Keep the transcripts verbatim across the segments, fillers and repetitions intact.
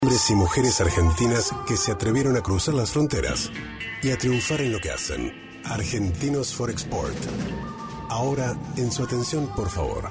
Hombres y mujeres argentinas que se atrevieron a cruzar las fronteras y a triunfar en lo que hacen. Argentinos for Export. Ahora, en su atención, por favor.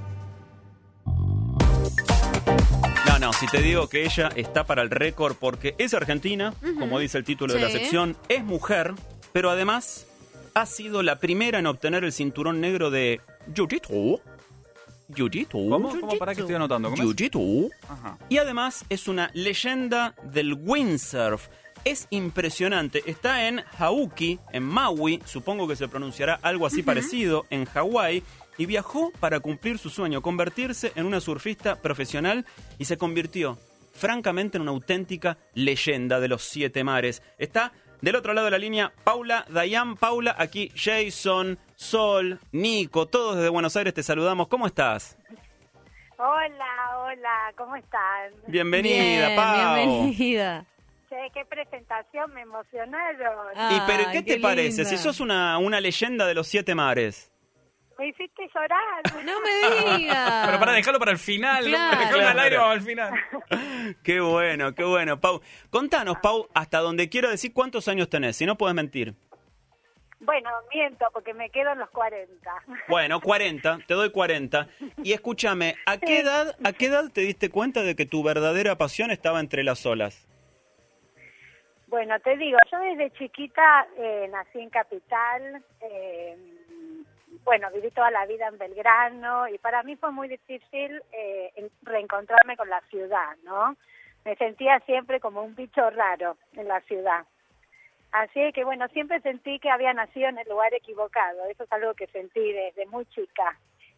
No, no, si te digo que ella está para el récord porque es argentina, uh-huh. como dice el título sí. de la sección, es mujer, pero además ha sido la primera en obtener el cinturón negro de Jiu-Jitsu. Jiu-Jitsu. ¿Cómo? ¿Cómo? ¿Para qué estoy anotando? Jiu-Jitsu. Y además es una leyenda del windsurf. Es impresionante. Está en Hauki, en Maui, supongo que se pronunciará algo así uh-huh. parecido, en Hawái, y viajó para cumplir su sueño, convertirse en una surfista profesional, y se convirtió, francamente, en una auténtica leyenda de los siete mares. Está del otro lado de la línea Paula Dayan. Paula, aquí Jason, Sol, Nico, todos desde Buenos Aires te saludamos. ¿Cómo estás? Hola, hola, ¿cómo están? Bienvenida, Bien, Pau. Bienvenida. Che, qué presentación, me emocionaron. ¿Y pero qué, qué te parece? linda. Si sos una, una leyenda de los siete mares. Me hiciste llorar. No me digas. Pero para dejarlo para el final, Claro. dejarlo Claro. al aire o al final. Qué bueno, qué bueno, Pau. Contanos, Pau, hasta donde quiero decir cuántos años tenés, si no podés mentir. Bueno, miento porque me quedo en los cuarenta. Bueno, cuarenta, te doy cuarenta. Y escúchame, ¿a qué edad, a qué edad te diste cuenta de que tu verdadera pasión estaba entre las olas? Bueno, te digo, yo desde chiquita eh, nací en Capital, eh, bueno, viví toda la vida en Belgrano y para mí fue muy difícil eh, en- reencontrarme con la ciudad, ¿no? Me sentía siempre como un bicho raro en la ciudad. Así que, bueno, siempre sentí que había nacido en el lugar equivocado. Eso es algo que sentí desde muy chica.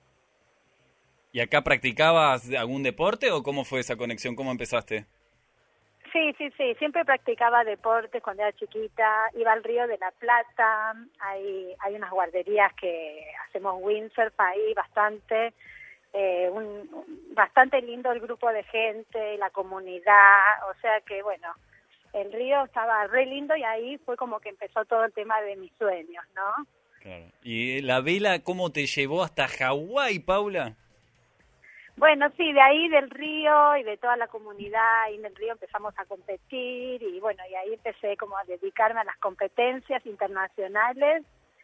¿Y acá practicabas algún deporte o cómo fue esa conexión? ¿Cómo empezaste? Sí, sí, sí. Siempre practicaba deportes cuando era chiquita. Iba al Río de la Plata. Hay, hay unas guarderías que hacemos windsurf ahí bastante. Eh, un, un- bastante lindo el grupo de gente, la comunidad. O sea que, bueno, el río estaba re lindo y ahí fue como que empezó todo el tema de mis sueños, ¿no? Claro. ¿Y la vela cómo te llevó hasta Hawái, Paula? Bueno, sí, de ahí del río y de toda la comunidad, ahí en el río empezamos a competir y bueno, y ahí empecé como a dedicarme a las competencias internacionales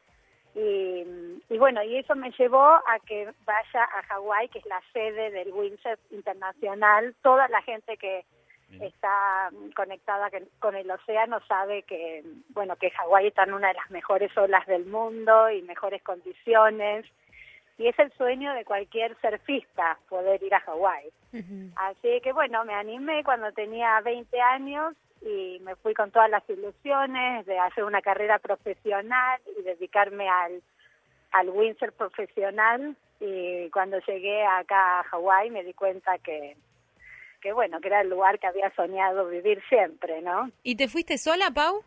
y, y bueno, y eso me llevó a que vaya a Hawái, que es la sede del windsurf internacional. Toda la gente que Bien. está conectada que- con el océano sabe que, bueno, que Hawái está en una de las mejores olas del mundo y mejores condiciones. Y es el sueño de cualquier surfista poder ir a Hawái. Ujú. Así que bueno, me animé cuando tenía veinte años y me fui con todas las ilusiones de hacer una carrera profesional y dedicarme al, al windsurf profesional. Y cuando llegué acá a Hawái me di cuenta que, que bueno, que era el lugar que había soñado vivir siempre, ¿no? ¿Y te fuiste sola, Pau?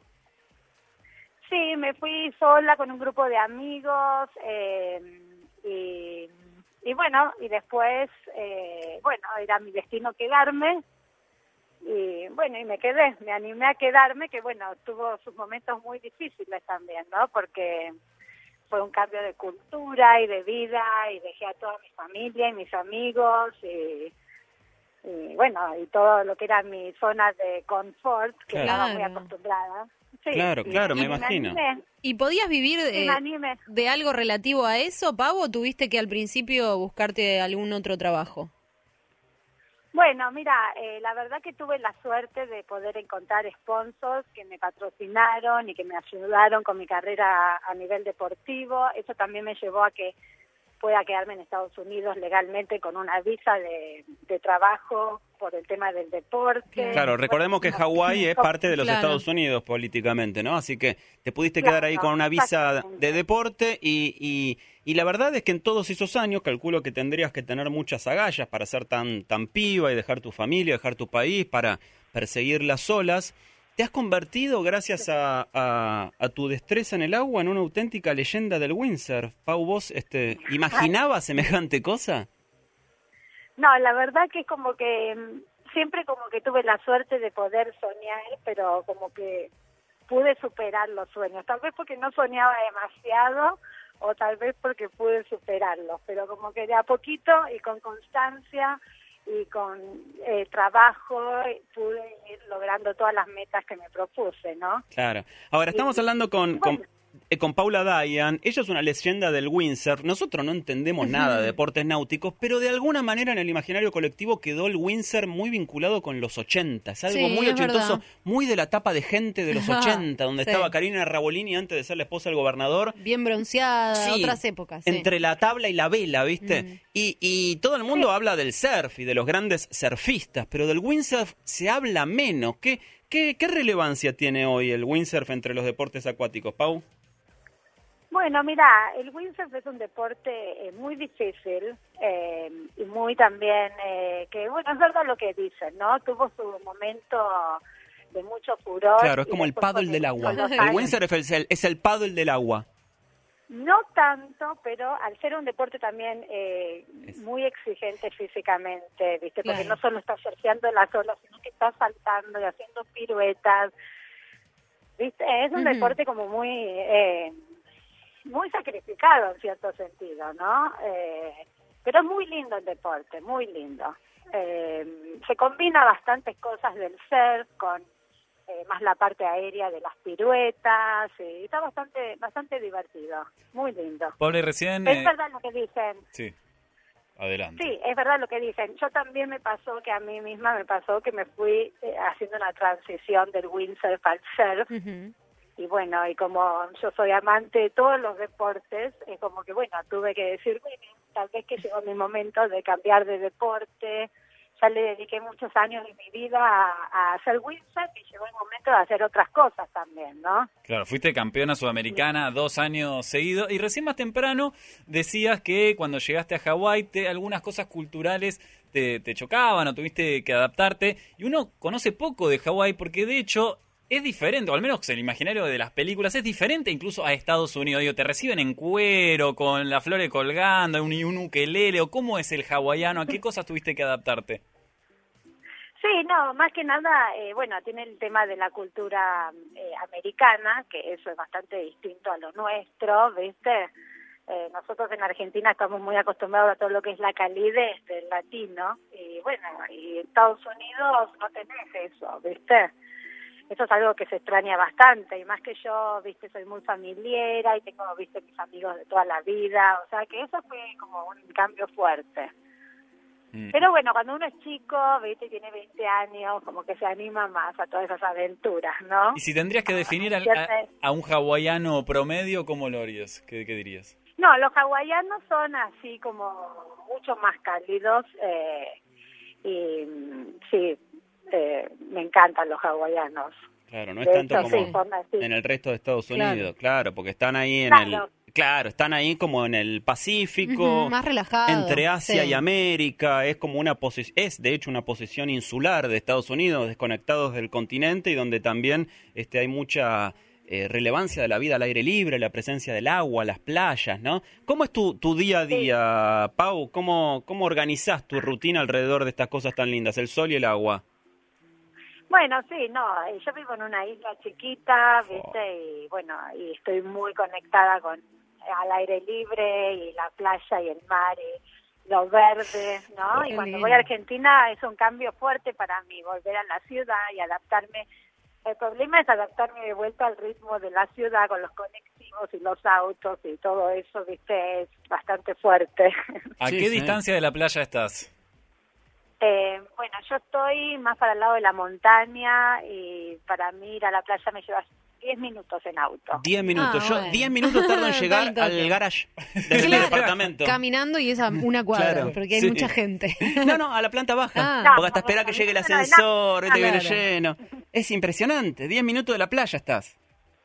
Sí, me fui sola con un grupo de amigos eh, y, y bueno, y después, eh, bueno, era mi destino quedarme y bueno, y me quedé, me animé a quedarme, que bueno, tuvo sus momentos muy difíciles también, ¿no? Porque fue un cambio de cultura y de vida y dejé a toda mi familia y mis amigos y, y bueno, y todo lo que era mi zona de confort, que Claro. estaba muy Claro. acostumbrada. Sí, Claro, y- claro, me y imagino. animé, ¿Y podías vivir y de, me animé. de algo relativo a eso, Pau, o tuviste que al principio buscarte algún otro trabajo? Bueno, mira, eh, la verdad que tuve la suerte de poder encontrar sponsors que me patrocinaron y que me ayudaron con mi carrera a nivel deportivo. Eso también me llevó a que pueda quedarme en Estados Unidos legalmente con una visa de, de trabajo por el tema del deporte. Claro, recordemos que Hawái es parte de los Claro. Estados Unidos políticamente, ¿no? Así que te pudiste Claro, quedar ahí con una visa exactamente. de deporte y, y, y la verdad es que en todos esos años calculo que tendrías que tener muchas agallas para ser tan, tan piba y dejar tu familia, dejar tu país, para perseguir las olas. ¿Te has convertido, gracias a, a, a tu destreza en el agua, en una auténtica leyenda del windsurf? Pau, ¿vos este, imaginabas semejante cosa? No, la verdad que es como que mm, siempre como que tuve la suerte de poder soñar, pero como que pude superar los sueños. Tal vez porque no soñaba demasiado o tal vez porque pude superarlos, pero como que de a poquito y con constancia y con eh, trabajo pude ir logrando todas las metas que me propuse, ¿no? Claro. Ahora, estamos Y- hablando con, bueno. con, eh, con Paula Dayan. Ella es una leyenda del windsurf. Nosotros no entendemos nada de deportes náuticos, pero de alguna manera en el imaginario colectivo quedó el windsurf muy vinculado con los ochenta. Es algo Sí, muy es ochentoso, verdad. muy de la etapa de gente de los Ajá, ochenta, donde sí. estaba Karina Rabolini antes de ser la esposa del gobernador. Bien bronceada, Sí, otras épocas. Sí. entre la tabla y la vela, ¿viste? Mm. Y, y todo el mundo habla del surf y de los grandes surfistas, pero del windsurf se habla menos. ¿Qué, qué, qué relevancia tiene hoy el windsurf entre los deportes acuáticos, Pau? Bueno, mira, el windsurf es un deporte eh, muy difícil eh, y muy también, eh, que bueno, es verdad lo que dicen, ¿no? Tuvo su momento de mucho furor. Claro, es y como el después paddle con del agua. con los El años- windsurf es el, es el paddle del agua. No tanto, pero al ser un deporte también eh, Es- muy exigente físicamente, ¿viste? Porque Claro. no solo estás surfeando en las olas, sino que estás saltando y haciendo piruetas, ¿viste? Es un Ujú. deporte como muy eh, muy sacrificado en cierto sentido, ¿no? Eh, pero es muy lindo el deporte, muy lindo. Eh, se combina bastantes cosas del surf con eh, más la parte aérea de las piruetas, y está bastante bastante divertido, muy lindo. Pobre, recién... Es eh, verdad lo que dicen, Sí, adelante. sí, es verdad lo que dicen. Yo también me pasó que a mí misma me pasó que me fui eh, haciendo una transición del windsurf al surf, Ujú. y bueno, y como yo soy amante de todos los deportes, es como que bueno, tuve que decir, bueno, tal vez que llegó mi momento de cambiar de deporte. Ya le dediqué muchos años de mi vida a, a hacer windsurf y llegó el momento de hacer otras cosas también, ¿no? Claro, fuiste campeona sudamericana dos años seguidos y recién más temprano decías que cuando llegaste a Hawái te, algunas cosas culturales te, te chocaban o tuviste que adaptarte. Y uno conoce poco de Hawái porque de hecho es diferente, o al menos el imaginario de las películas es diferente incluso a Estados Unidos. Digo, te reciben en cuero, con la flores colgando, un, un ukelele, o cómo es el hawaiano, ¿a qué cosas tuviste que adaptarte? Sí, no, más que nada, eh, bueno, tiene el tema de la cultura eh, americana, que eso es bastante distinto a lo nuestro, ¿viste? Eh, nosotros en Argentina estamos muy acostumbrados a todo lo que es la calidez del latino, y bueno, y en Estados Unidos no tenés eso, ¿viste? Eso es algo que se extraña bastante, y más que yo, ¿viste? Soy muy familiera y tengo, ¿viste? Mis amigos de toda la vida, o sea que eso fue como un cambio fuerte. Mm. Pero bueno, cuando uno es chico, ¿viste? Tiene veinte años, como que se anima más a todas esas aventuras, ¿no? Y si tendrías que definir al- a, a un hawaiano promedio, ¿cómo lo harías? ¿Qué, qué dirías? No, los hawaianos son así como mucho más cálidos, eh, y mm, sí, eh, me encantan los hawaianos. Claro, no es De tanto hecho, como sí, son así. en el resto de Estados Claro. Unidos, claro, porque están ahí en Claro. el... Claro, están ahí como en el Pacífico, Ujú, más relajado, entre Asia sí. y América, es como una posición, es de hecho una posición insular de Estados Unidos, desconectados del continente y donde también este, hay mucha eh, relevancia de la vida al aire libre, la presencia del agua, las playas, ¿no? ¿Cómo es tu, tu día a día, Pau? ¿Cómo, cómo organizás tu rutina alrededor de estas cosas tan lindas, el sol y el agua? Bueno, sí, no, eh, yo vivo en una isla chiquita, ¿viste? Y bueno, y estoy muy conectada con al aire libre y la playa y el mar y lo verde, ¿no? Qué Y cuando lindo. voy a Argentina es un cambio fuerte para mí, volver a la ciudad y adaptarme. El problema es adaptarme de vuelta al ritmo de la ciudad con los colectivos y los autos y todo eso, ¿viste? Es bastante fuerte. ¿A Sí, qué sí. distancia de la playa estás? Eh, bueno, yo estoy más para el lado de la montaña y para mí ir a la playa me lleva diez minutos en auto. Diez minutos. Ah, Yo bueno. diez minutos tardo en llegar Tanto que- al garage del Claro, departamento. Caminando y es a una cuadra, Claro, porque hay sí. mucha gente. No, no, a la planta baja. Ah. Porque hasta esperar que llegue el No, no, no, ascensor, viste que viene claro. lleno. Es impresionante. Diez minutos de la playa estás.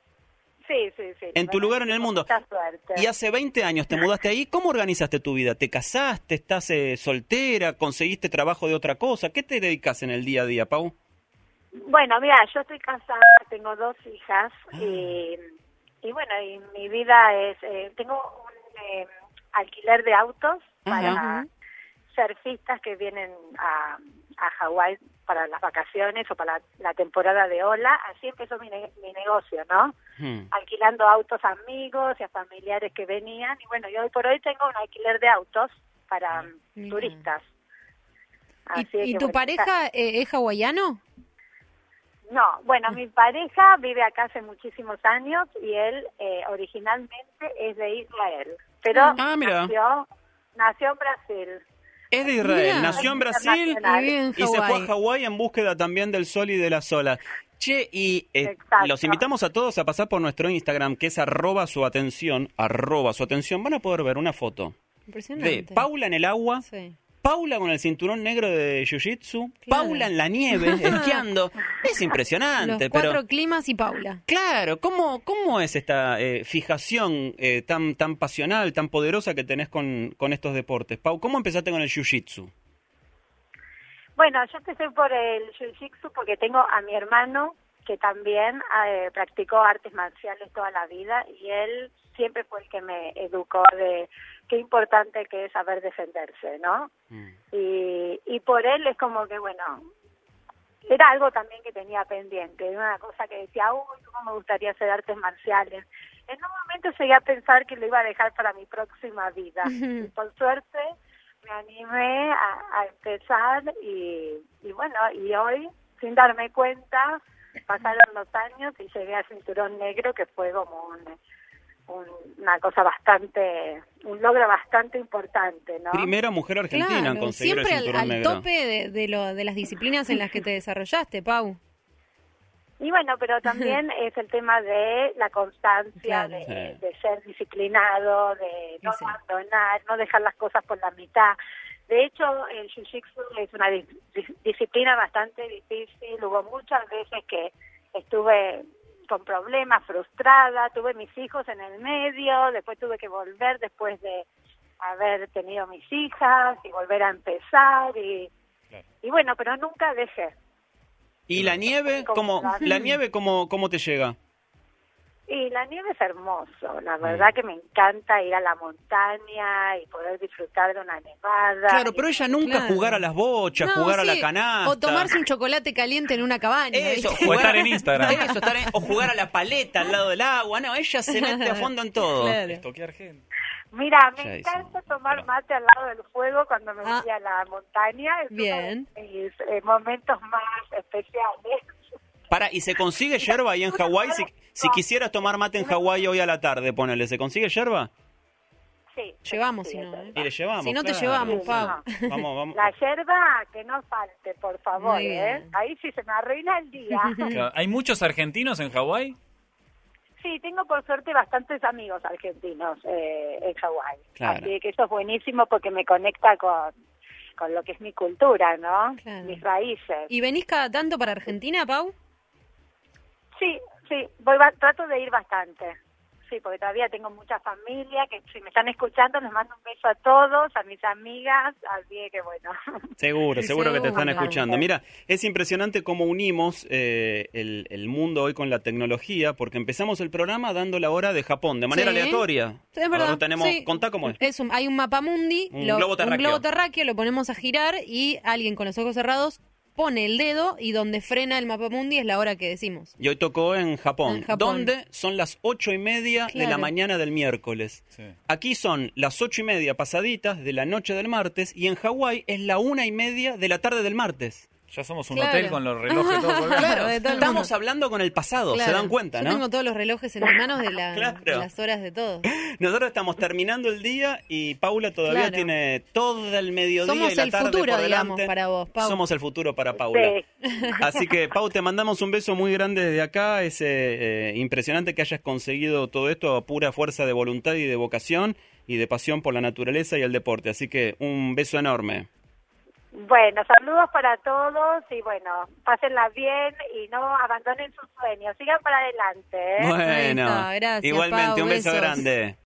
Sí, sí, sí. En tu lugar en el mundo. Mucha suerte. Y hace veinte años te mudaste ahí. ¿Cómo organizaste tu vida? ¿Te casaste? ¿Estás eh, soltera? ¿Conseguiste trabajo de otra cosa? ¿Qué te dedicas en el día a día, Pau? Bueno, mira, yo estoy casada, tengo dos hijas y, y bueno, y mi vida es, eh, tengo un eh, alquiler de autos para Ajá. surfistas que vienen a, a Hawái para las vacaciones o para la, la temporada de ola. Así empezó mi, ne- mi negocio, ¿no? Hmm. Alquilando autos a amigos y a familiares que venían. Y bueno, yo hoy por hoy tengo un alquiler de autos para mm, Mira. turistas. Así ¿Y, y que, tu bueno, pareja eh, es hawaiano? No, bueno, mi pareja vive acá hace muchísimos años y él eh, originalmente es de Israel, pero Ah, mira. nació, nació en Brasil. Es de Israel, Mirá. nació en Brasil Internacional. Y vive en y se fue a Hawái. Hawái en búsqueda también del sol y de las olas. Che, y eh, Exacto. los invitamos a todos a pasar por nuestro Instagram, que es arroba su atención, arroba su atención. Van a poder ver una foto de Impresionante. Paula en el agua, Sí. Paula con el cinturón negro de Jiu-Jitsu, Claro. Paula en la nieve, esquiando. Es impresionante, Los cuatro pero... climas y Paula. Claro, ¿cómo, cómo es esta eh, fijación eh, tan, tan pasional, tan poderosa que tenés con, con estos deportes? Pau, ¿cómo empezaste con el Jiu-Jitsu? Bueno, yo empecé por el jiu-jitsu porque tengo a mi hermano que también eh, practicó artes marciales toda la vida y él siempre fue el que me educó de qué importante que es saber defenderse, ¿no? Mm. Y, y por él es como que, bueno, era algo también que tenía pendiente, era una cosa que decía, uy, cómo me gustaría hacer artes marciales. En un momento llegué a pensar que lo iba a dejar para mi próxima vida. Y por suerte me animé a, a empezar y, y bueno, y hoy, sin darme cuenta, pasaron los años y llegué al cinturón negro, que fue como un, un, una cosa bastante, un logro bastante importante, ¿no? Primera mujer argentina en Claro, conseguir el siempre al, cinturón al negro. tope de, de, lo, de las disciplinas en las que te desarrollaste, Pau. Y bueno, pero también es el tema de la constancia, Claro. de, Sí. de ser disciplinado, de no Sí. abandonar, no dejar las cosas por la mitad. De hecho, el jiu-jitsu es una dis- dis- disciplina bastante difícil. Hubo muchas veces que estuve con problemas, frustrada, tuve mis hijos en el medio, después tuve que volver después de haber tenido mis hijas y volver a empezar. Y, Claro. y bueno, pero nunca dejé. ¿Y la nieve? ¿Cómo, la nieve cómo, cómo te llega? Y la nieve es hermoso, la verdad que me encanta ir a la montaña y poder disfrutar de una nevada. Claro, pero ella nunca Claro. jugar a las bochas, No, jugar a la sí, canasta. o tomarse un chocolate caliente en una cabaña. Eso, ¿viste? O estar en Instagram. Eso, estar en- o jugar a la paleta al lado del agua. No, ella se mete a fondo en todo. Claro. Estoquear gente. Mira, me Ya encanta hizo. tomar Pero- mate al lado del fuego cuando me Ah. voy a la montaña. Es Bien. uno de mis eh, momentos más especiales. Para, ¿y se consigue yerba ahí en Hawái? Si, si quisieras tomar mate en Hawái hoy a la tarde, ponele, ¿se consigue yerba? Sí. Llevamos, sí, si no. es ¿eh? Y le llevamos. Si no te claro. llevamos, Sí, Pau. no. Vamos, vamos. La yerba que no falte, por favor, Muy bien. ¿eh? Ahí sí se me arruina el día. Claro, ¿hay muchos argentinos en Hawái? Sí, tengo por suerte bastantes amigos argentinos eh, en Hawái. Claro. Así que eso es buenísimo porque me conecta con, con lo que es mi cultura, ¿no? Claro. Mis raíces. ¿Y venís cada tanto para Argentina, Pau? Sí, sí, voy ba- trato de ir bastante. Sí, porque todavía tengo mucha familia que si me están escuchando les mando un beso a todos, a mis amigas, así que bueno. Seguro, seguro que te están Seguro. escuchando. Mira, es impresionante cómo unimos eh, el, el mundo hoy con la tecnología, porque empezamos el programa dando la hora de Japón, de manera Sí. aleatoria. Sí, es verdad. Ahora tenemos, sí. contá cómo es. Es un- hay un mapamundi, Un lo- globo terráqueo. un globo terráqueo, lo ponemos a girar y alguien con los ojos cerrados pone el dedo y donde frena el mapamundi es la hora que decimos. Y hoy tocó en Japón, En Japón. donde son las ocho y media de la Claro. mañana del miércoles. Sí. Aquí son las ocho y media pasaditas de la noche del martes y en Hawái es la una y media de la tarde del martes. Ya somos un Claro. hotel con los relojes todos colgados. Claro, de todo el Estamos mundo. hablando con el pasado, se Claro. dan cuenta, Yo ¿no? tengo todos los relojes en mis manos de, la- Claro. de las horas de todo. Nosotros estamos terminando el día y Paula todavía Claro. tiene todo el mediodía Somos y la el tarde futuro, por digamos, delante. para vos, Pau. Somos el futuro para Paula. Sí. Así que, Pau, te mandamos un beso muy grande desde acá. Es eh, eh, impresionante que hayas conseguido todo esto a pura fuerza de voluntad y de vocación y de pasión por la naturaleza y el deporte. Así que un beso enorme. Bueno, saludos para todos y bueno, pásenla bien y no abandonen sus sueños, sigan para adelante, ¿eh? Bueno, está, gracias, igualmente, Pau, un beso besos. grande.